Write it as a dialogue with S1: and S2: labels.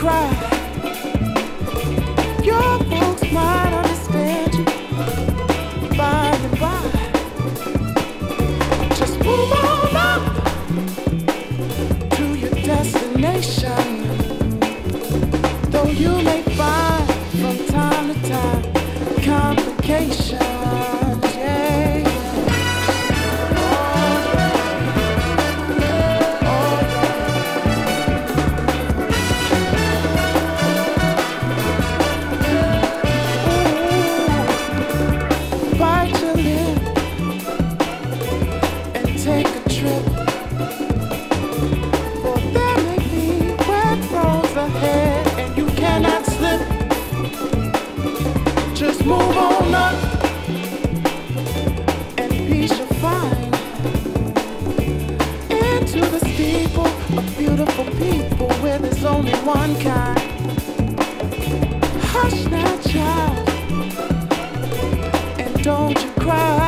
S1: cry. Your folks might understand you by and by. Just move on up to your destination. Though you may find from time to time complications. Yeah. Just move on up, and peace you'll find. Into the steeple of beautiful people where there's only one kind. Hush now, child, and don't you cry.